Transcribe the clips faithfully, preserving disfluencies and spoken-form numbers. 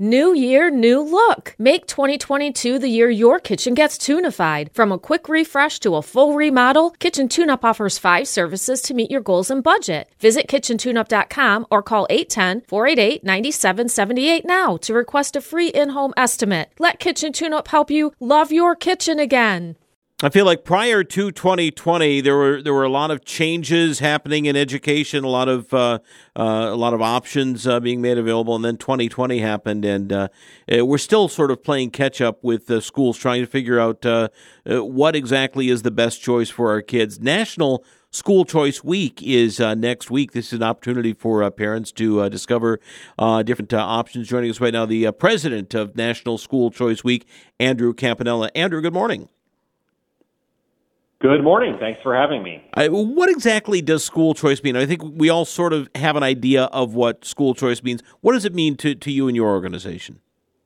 New year, new look. Make twenty twenty-two the year your kitchen gets tunified. From a quick refresh to a full remodel, Kitchen TuneUp offers five services to meet your goals and budget. Visit kitchen tune up dot com or call eight one zero, four eight eight, nine seven seven eight now to request a free in-home estimate. Let Kitchen TuneUp help you love your kitchen again. I feel like prior to twenty twenty, there were there were a lot of changes happening in education, a lot of uh, uh, a lot of options uh, being made available, and then twenty twenty happened, and uh, we're still sort of playing catch up with uh, schools trying to figure out uh, uh, what exactly is the best choice for our kids. National School Choice Week is uh, next week. This is an opportunity for uh, parents to uh, discover uh, different uh, options. Joining us right now, the uh, president of National School Choice Week, Andrew Campanella. Andrew, good morning. Good morning. Thanks for having me. I, what exactly does school choice mean? I think we all sort of have an idea of what school choice means. What does it mean to, to you and your organization?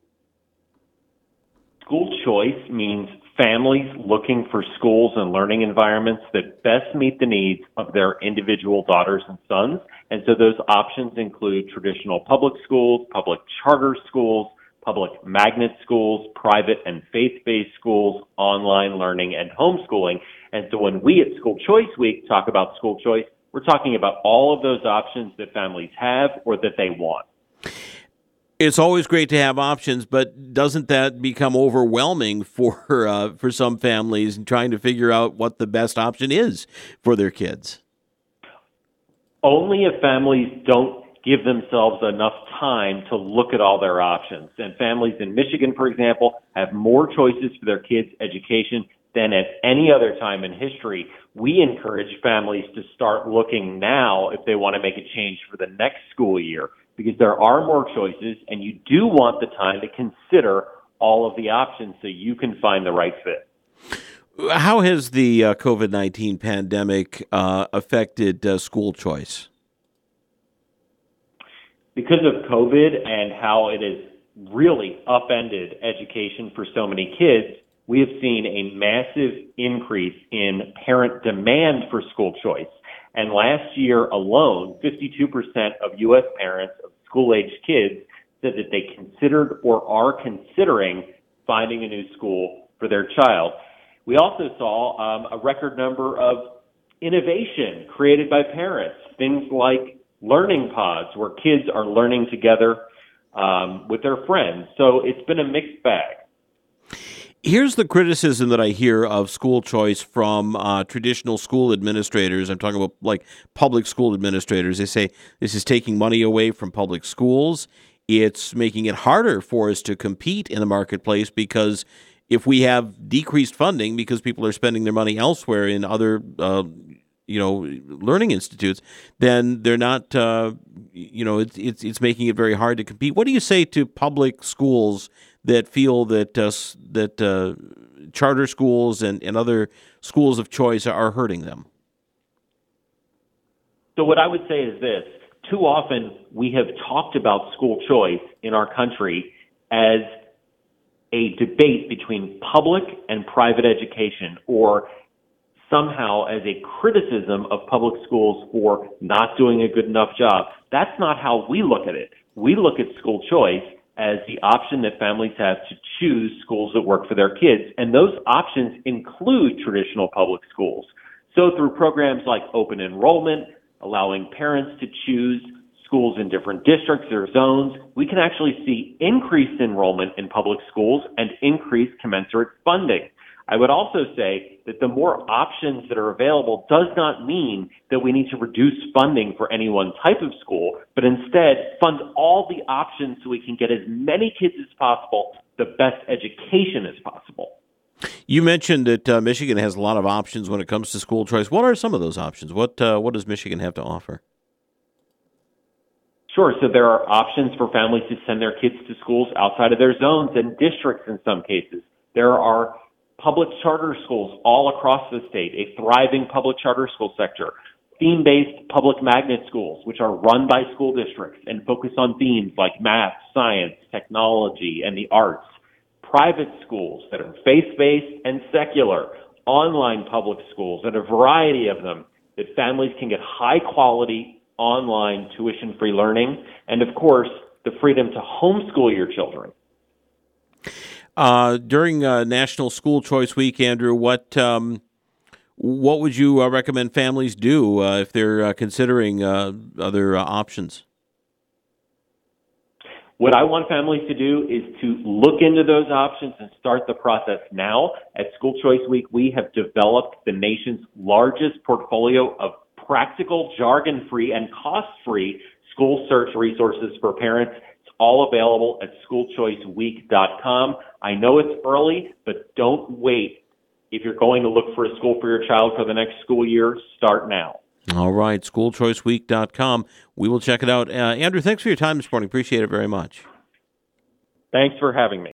School choice means families looking for schools and learning environments that best meet the needs of their individual daughters and sons. And so those options include traditional public schools, public charter schools, public magnet schools, private and faith-based schools, online learning, and homeschooling. And so when we at School Choice Week talk about school choice, we're talking about all of those options that families have or that they want. It's always great to have options, but doesn't that become overwhelming for uh, for some families in trying to figure out what the best option is for their kids? Only if families don't give themselves enough time to look at all their options. And families in Michigan, for example, have more choices for their kids' education than at any other time in history. We encourage families to start looking now if they want to make a change for the next school year, because there are more choices and you do want the time to consider all of the options so you can find the right fit. How has the uh, COVID nineteen pandemic uh, affected uh, school choice? Because of COVID and how it has really upended education for so many kids, we have seen a massive increase in parent demand for school choice. And last year alone, fifty-two percent of U S parents of school-aged kids said that they considered or are considering finding a new school for their child. We also saw um, a record number of innovation created by parents, things like learning pods where kids are learning together um, with their friends. So it's been a mixed bag. Here's the criticism that I hear of school choice from uh, traditional school administrators. I'm talking about like public school administrators. They say this is taking money away from public schools. It's making it harder for us to compete in the marketplace because if we have decreased funding because people are spending their money elsewhere in other uh, you know, learning institutes, then they're not, uh, you know, it's, it's it's making it very hard to compete. What do you say to public schools that feel that uh, that uh, charter schools and, and other schools of choice are hurting them? So what I would say is this. Too often we have talked about school choice in our country as a debate between public and private education, or somehow as a criticism of public schools for not doing a good enough job. That's not how we look at it. We look at school choice as the option that families have to choose schools that work for their kids. And those options include traditional public schools. So through programs like open enrollment, allowing parents to choose schools in different districts or zones, we can actually see increased enrollment in public schools and increased commensurate funding. I would also say that the more options that are available does not mean that we need to reduce funding for any one type of school, but instead fund all the options so we can get as many kids as possible the best education as possible. You mentioned that uh, Michigan has a lot of options when it comes to school choice. What are some of those options? What uh, what does Michigan have to offer? Sure. So there are options for families to send their kids to schools outside of their zones and districts in some cases. There are public charter schools all across the state, a thriving public charter school sector, theme-based public magnet schools, which are run by school districts and focus on themes like math, science, technology, and the arts, private schools that are faith-based and secular, online public schools, and a variety of them that families can get high-quality online tuition-free learning, and of course, the freedom to homeschool your children. Uh, during uh, National School Choice Week, Andrew, what um, what would you uh, recommend families do uh, if they're uh, considering uh, other uh, options? What I want families to do is to look into those options and start the process now. At School Choice Week, we have developed the nation's largest portfolio of practical, jargon-free, and cost-free school search resources for parents. It's all available at school choice week dot com. I know it's early, but don't wait. If you're going to look for a school for your child for the next school year, start now. All right, school choice week dot com. We will check it out. Uh, Andrew, thanks for your time this morning. Appreciate it very much. Thanks for having me.